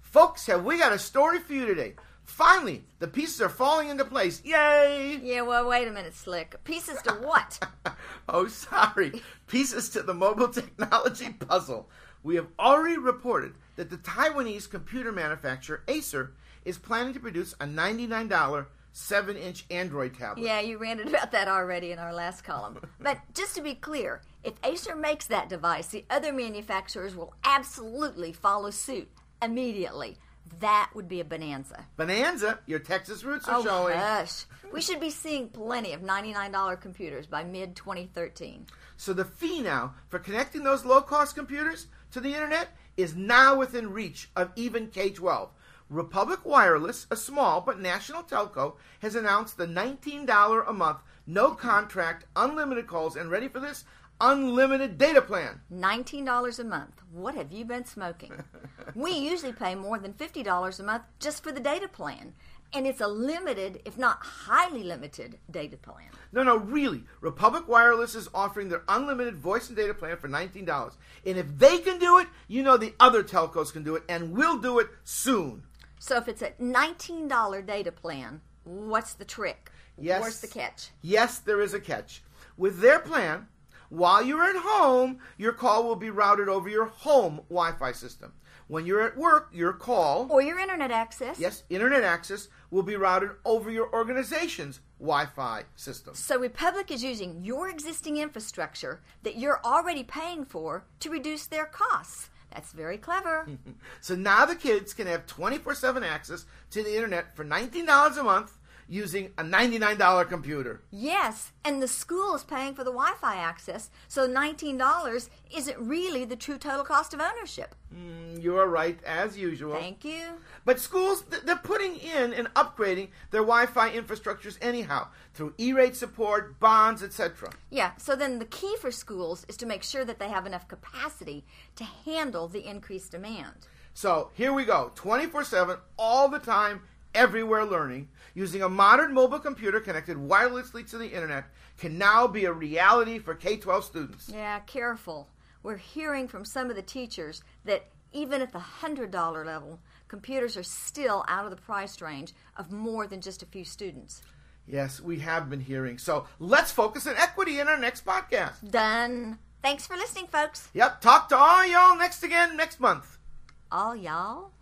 Folks, have we got a story for you today? Finally, the pieces are falling into place. Yay! Yeah, well, wait a minute, Slick. Pieces to what? Oh, sorry. Pieces to the mobile technology puzzle. We have already reported that the Taiwanese computer manufacturer Acer is planning to produce a $99 7-inch Android tablet. Yeah, you ranted about that already in our last column. But just to be clear, if Acer makes that device, the other manufacturers will absolutely follow suit immediately. That would be a bonanza. Bonanza? Your Texas roots are showing. Oh, hush. We should be seeing plenty of $99 computers by mid-2013. So the fee now for connecting those low-cost computers to the internet is now within reach of even K-12. Republic Wireless, a small but national telco, has announced the $19 a month, no contract, unlimited calls, and ready for this, unlimited data plan. $19 a month. What have you been smoking? We usually pay more than $50 a month just for the data plan. And it's a limited, if not highly limited, data plan. No, really. Republic Wireless is offering their unlimited voice and data plan for $19. And if they can do it, you know the other telcos can do it, and will do it soon. So if it's a $19 data plan, what's the trick? Yes. Where's the catch? Yes, there is a catch. With their plan, while you're at home, your call will be routed over your home Wi-Fi system. When you're at work, your call... Or your internet access. Yes, internet access will be routed over your organization's Wi-Fi system. So Republic is using your existing infrastructure that you're already paying for to reduce their costs. That's very clever. So now the kids can have 24/7 access to the internet for $19 a month using a $99 computer. Yes, and the school is paying for the Wi-Fi access, so $19 isn't really the true total cost of ownership. You are right, as usual. Thank you. But schools, they're putting in and upgrading their Wi-Fi infrastructures anyhow, through E-rate support, bonds, etc. Yeah, so then the key for schools is to make sure that they have enough capacity to handle the increased demand. So here we go, 24/7, all the time, everywhere learning, using a modern mobile computer connected wirelessly to the internet can now be a reality for K-12 students. Yeah, careful. We're hearing from some of the teachers that even at the $100 level, computers are still out of the price range of more than just a few students. Yes, we have been hearing. So let's focus on equity in our next podcast. Done. Thanks for listening, folks. Yep, talk to all y'all next month. All y'all?